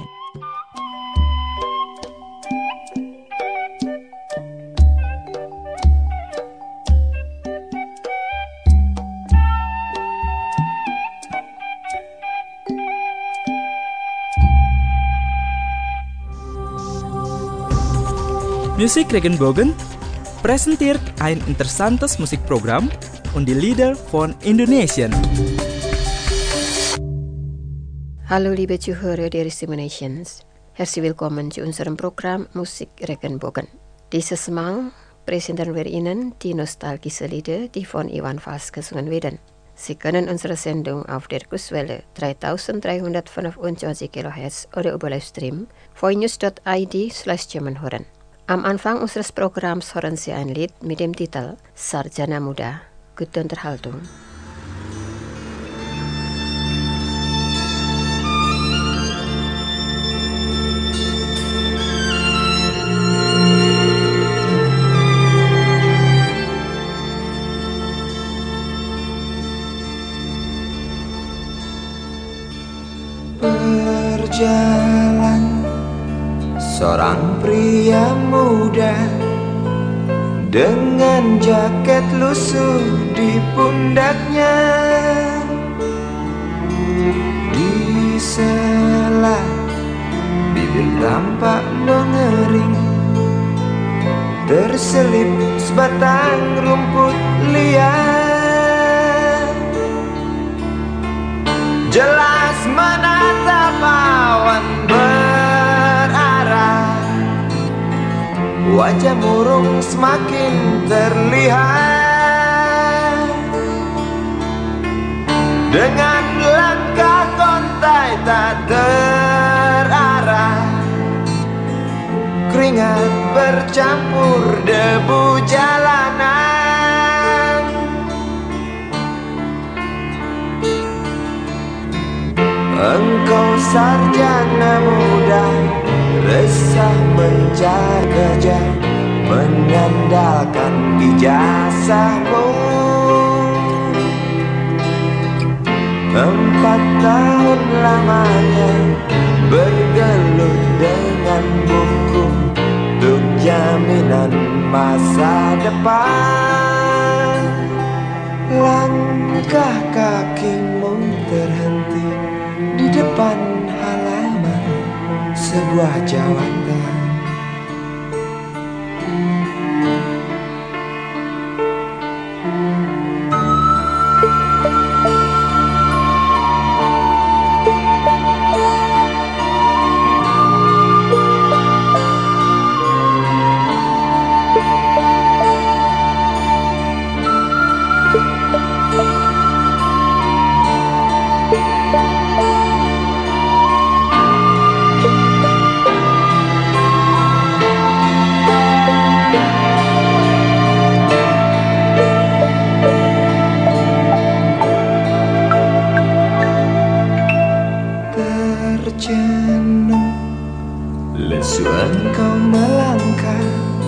Musik Regenbogen präsentiert ein interessantes Musikprogramm und die Lieder von Indonesien. Hallo liebe Zuhörer der Stimme Nations. Herzlich willkommen zu unserem Programm Musik Regenbogen. Dieses Mal präsentieren wir Ihnen die nostalgische Lieder, die von Iwan Fals gesungen werden. Sie können unsere Sendung auf der Kurswelle dreitausenddreihundertfünfundzwanzig Kilohertz oder über Livestream voinews punkt i d slash German hören. Am Anfang unseres Programms hören Sie ein Lied mit dem Titel Sarjana Muda. Gute Unterhaltung. Berjalan seorang pria muda dengan jaket lusuh di pundaknya, di sela bibir tampak mengering, terselip sebatang rumput liar. Jelas menatap awan berarah, wajah murung semakin terlihat. Dengan langkah kontai tak terarah, keringat bercampur debu jalanan. Engkau sarjana muda, resah mencari kerja, mengandalkan ijazahmu. Empat tahun lamanya bergelut dengan buku untuk jaminan masa depan. Langkah kakimu terhenti di depan halaman sebuah jawatan. Lesu engkau melangkah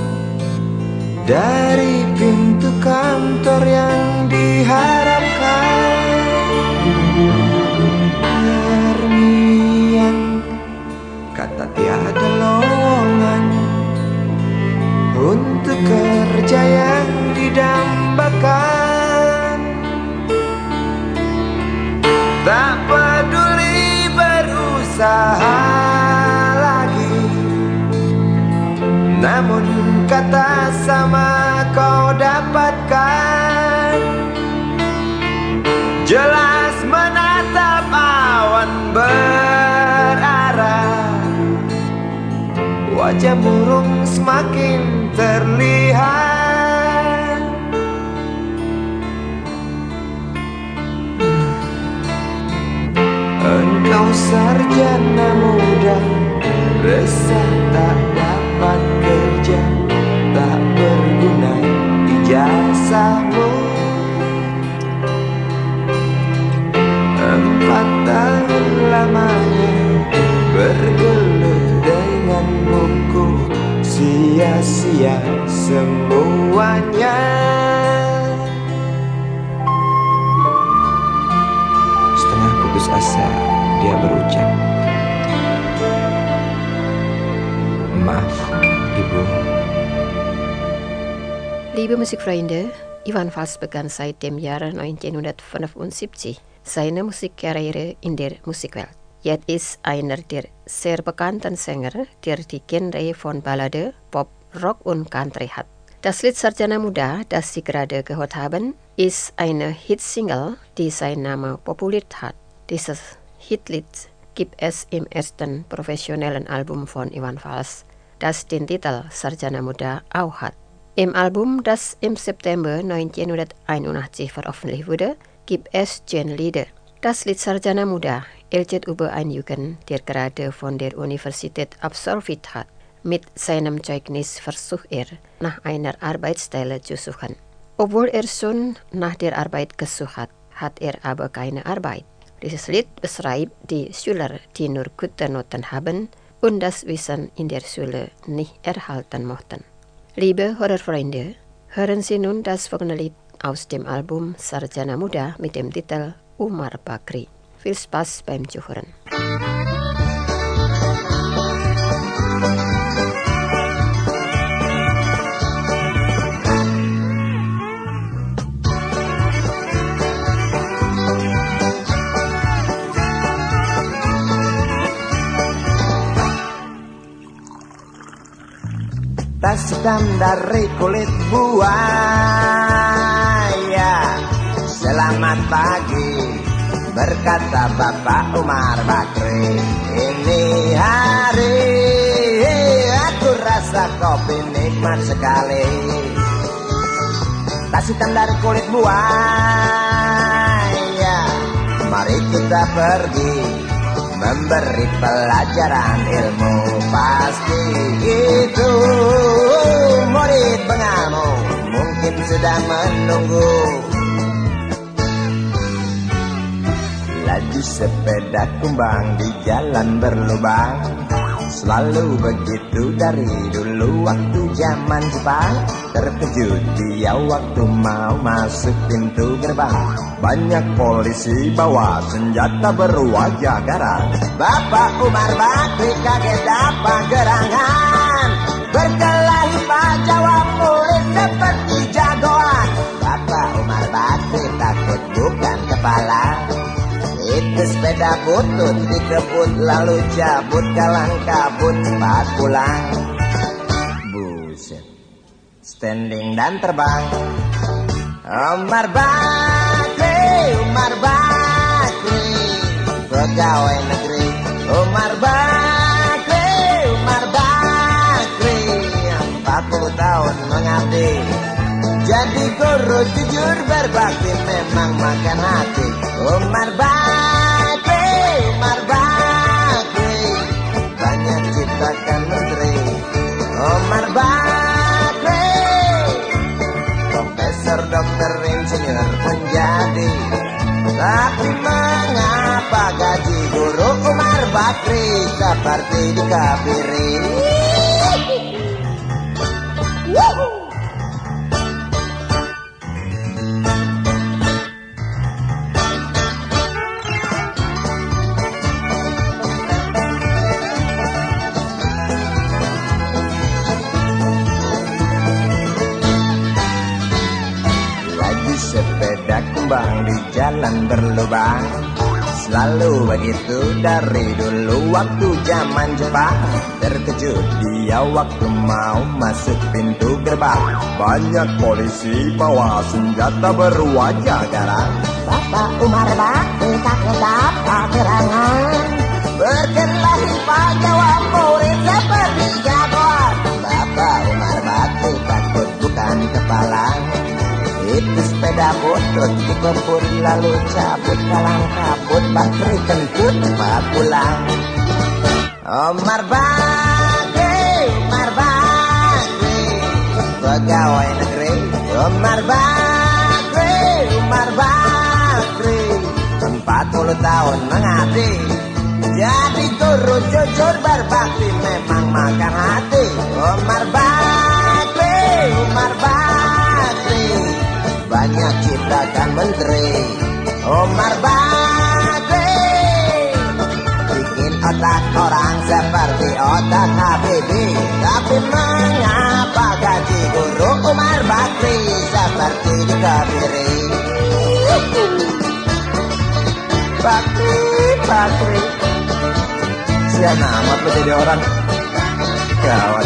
dari pintu kantor yang diharapkan. Hermian berusaha lagi, namun kata sama kau dapatkan. Jelas menatap awan berarah, wajah murung semakin terlihat. Engkau sarjana muda, resah tak dapat kerja, tak berguna ijazahmu. Empat tahun lamanya bergelut dengan buku, sia-sia semuanya. Setengah putus asa dia berucap, maaf ibu. Liebe musikvrienden, Iwan Fals begann seit dem Jahre negenhonderdvijfenzeventig seine Musikkarriere in der Musikwelt. Jetzt ist einer der sehr bekannten Sänger, der die Genre von Ballade, Pop, Rock und Country hat. Das Lied Sarjana Muda, das Sie gerade gehört haben, ist eine Hitsingle, die seinen Namen populiert hat. Dieses Hitlied gibt es im ersten professionellen Album von Iwan Fals, das den Titel Sarjana Muda auch hat. Im Album, das im September neunzehnhunderteinundachtzig veröffentlicht wurde, gibt es zehn Lieder. Das Lied Sarjana Muda erzählt über einen Jungen, der gerade von der Universität absolviert hat. Mit seinem Zeugnis versucht er, nach einer Arbeitsstelle zu suchen. Obwohl er schon nach der Arbeit gesucht hat, hat er aber keine Arbeit. Dieses Lied beschreibt die Schüler, die nur gute Noten haben und das Wissen in der Schule nicht erhalten mochten. Liebe Hörerfreunde, hören Sie nun das folgende Lied aus dem Album Sarjana Muda mit dem Titel Umar Bakri. Viel Spaß beim Zuhören. Tas hitam dari kulit buaya, selamat pagi, berkata Bapak Umar Bakri. Ini hari aku rasa kopi nikmat sekali. Tas hitam dari kulit buaya, mari kita pergi memberi pelajaran ilmu. Pasti itu murid pengamu mungkin sedang menunggu. Laju sepeda kumbang di jalan berlubang, selalu begitu dari dulu waktu zaman Jepang. Terkejut dia waktu mau masuk pintu gerbang, banyak polisi bawa senjata berwajah garang. Bapak Umar Bakri kaget dapat gerangan, berkelahi Pak jawab murid seperti jagoan. Bapak Umar Bakri takut bukan kepala, itu sepeda butut dikebut lalu cabut, kalang kabut cepat pulang. Buset, standing dan terbang. Umar Bakri, Umar Bakri, pegawai negeri. Umar Bakri, Umar Bakri, empat puluh tahun mengabdi, jadi guru jujur berbakti memang makan hati. Umar Bakri, Umar Bakri, banyak ciptakan menteri. Umar Bakri, profesor, dokter, insinyur pun jadi. Tapi mengapa gaji guru Umar Bakri seperti dikabiri? Sepeda kumbang di jalan berlubang, selalu begitu dari dulu waktu zaman Jepang. Terkejut dia waktu mau masuk pintu gerbang. Banyak polisi bawa senjata berwajah garang. Bapak Umar Bakri kakek dapat serangan. Berkelahi Pak jawab murid seperti jagoan. Bapak Umar Bakri takut bukan kepala. Itu sepeda butut dikeput lalu cabut kalang kabut. Bakri kentut cepat pulang. Umar Bakri, Umar Bakri, pegawai negeri. Umar Bakri, Umar Bakri, empat puluh tahun mengabdi. Jadi guru jujur berbakti memang makan hati. Umar Bakri, Umar Bakri, banyak ciptakan menteri. Umar Bakri, bikin otak orang seperti otak Habibie. Tapi mengapa gaji guru Umar Bakri seperti dikebiri? Bakri, Bakri, siapa amat lo jadi orang gawat.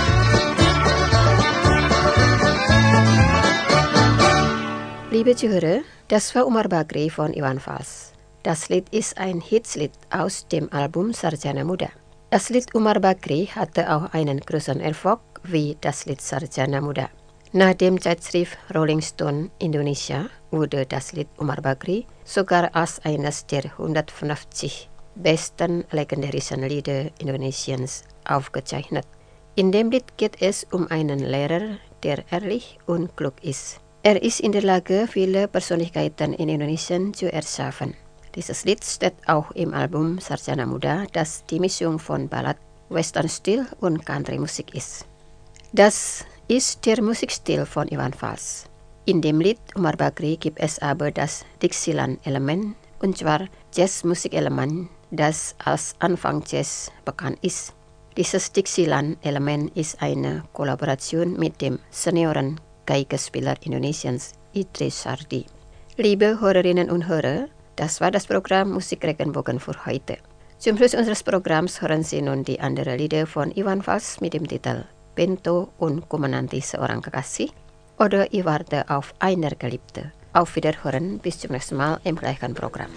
Liebe Zuhörer, das war Umar Bakri von Iwan Fals. Das Lied ist ein Hitslied aus dem Album Sarjana Muda. Das Lied Umar Bakri hatte auch einen großen Erfolg wie das Lied Sarjana Muda. Nach dem Zeitschrift Rolling Stone Indonesia wurde das Lied Umar Bakri sogar als eines der hundertfünfzig besten legendarischen Lieder Indonesiens aufgezeichnet. In dem Lied geht es um einen Lehrer, der ehrlich und klug ist. Er ist in der Lage, viele Persönlichkeiten in Indonesien zu erschaffen. Dieses Lied steht auch im Album Sarjana Muda, das die Mischung von Ballad, Western-Stil und Country-Musik ist. Das ist der Musikstil von Iwan Fals. In dem Lied Umar Bakri gibt es aber das Dixieland-Element, und zwar Jazz-Musikelement, das als Anfang Jazz bekannt ist. Dieses Dixieland-Element ist eine Kollaboration mit dem Senioren Geigenspieler Indonesiens Idris Sardi. Liebe Hörerinnen und Hörer, das war das Programm Musik Regenbogen für heute. Zum Schluss unseres Programms hören Sie nun die andere Lieder von Iwan Fals mit dem Titel Bento und Ku Menanti Seorang Kekasih oder Ich warte auf einer Geliebte. Auf Wiederhören, bis zum nächsten Mal im gleichen Programm.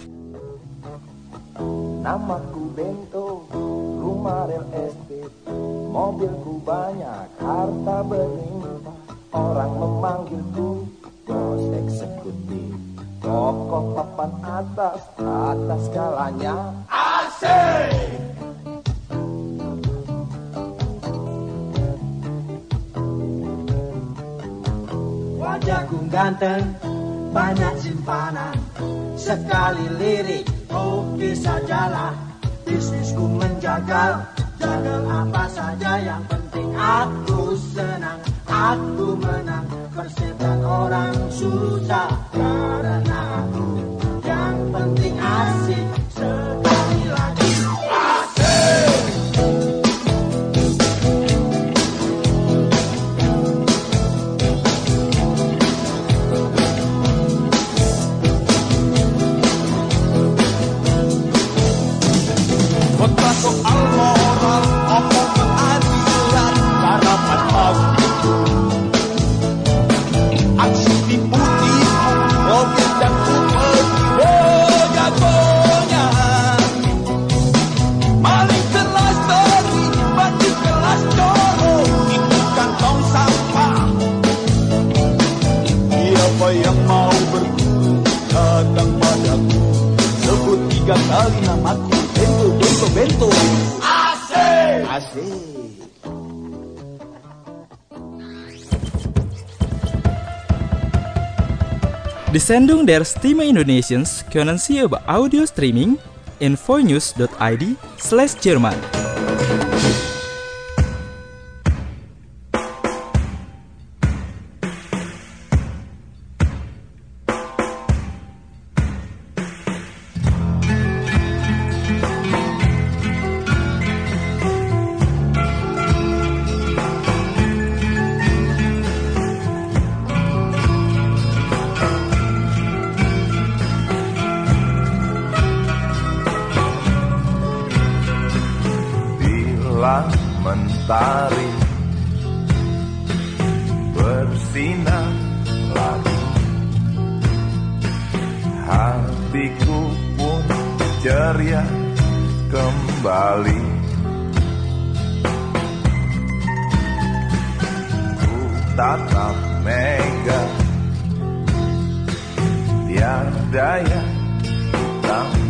Namaku Bento, rumah real estate, mobilku banyak, harta berlimpah. Orang memanggilku bos eksekutif, tokoh papan atas, atas skalanya asik. Wajahku ganteng, banyak simpanan, sekali lirik, oh bisa jalan. Bisnisku menjagal, jagal apa saja, yang penting aku senang, aku menang. Persetan orang susah, karena aku yang penting asik. Sekali lagi asik. Kota soal moral, omong keadilan, harapan aku. Aksi tipu-tipu, mobil dan Uber, oh jagonya. Maling kelas beri, baju kelas coro, itu kantong sampah. Siapa yang mau berguru, datang padaku. Sebut tiga kali namaku, Bento, Bento, Bento. Asik! Asik! Die Sendung der Stimme Indonesiens können Sie über Audio Streaming in voinews dot i d slash Jerman. setelah mentari bersinar lagi, hatiku pun ceria kembali. Ku tatap mega, tiada yang tahu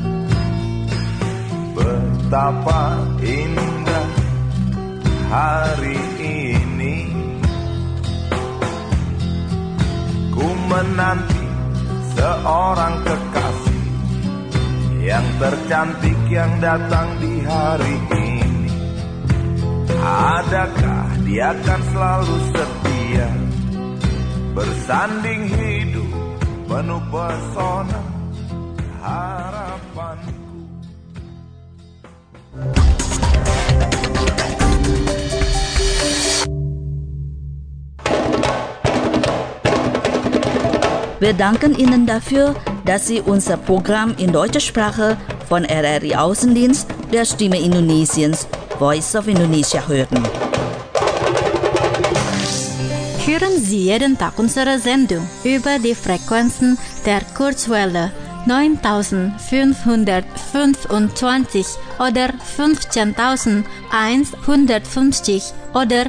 betapa indah hari ini. Ku menanti seorang kekasih yang tercantik yang datang di hari ini. Adakah dia akan selalu setia, bersanding hidup penuh pesona harapanku. Wir danken Ihnen dafür, dass Sie unser Programm in deutscher Sprache von R R I Außendienst der Stimme Indonesiens Voice of Indonesia hören. Hören Sie jeden Tag unsere Sendung über die Frequenzen der Kurzwelle neuntausendfünfhundertfünfundzwanzig oder fünfzehntausendeinhundertfünfzig oder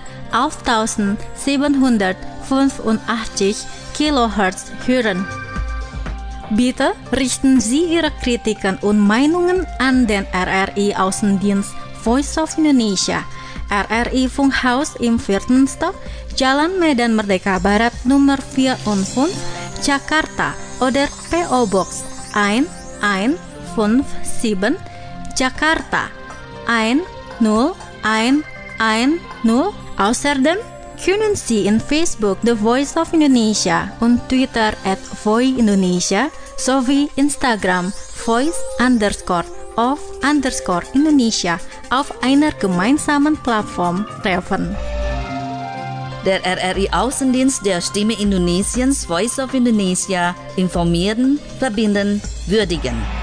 elftausendsiebenhundertfünfundachtzig Kilohertz hören. Bitte richten Sie Ihre Kritiken und Meinungen an den R R I Außendienst Voice of Indonesia, R R I Funkhaus im vierten Stock, Jalan Medan Merdeka Barat Nummer vierundfünfzig, Jakarta oder P O Box eins eins fünf sieben, Jakarta eins null eins eins null. Außerdem können Sie in Facebook The Voice of Indonesia und Twitter at Voi Indonesia sowie Instagram Voice underscore of underscore Indonesia auf einer gemeinsamen Plattform treffen. Der R R I Außendienst der Stimme Indonesiens Voice of Indonesia informieren, verbinden, würdigen.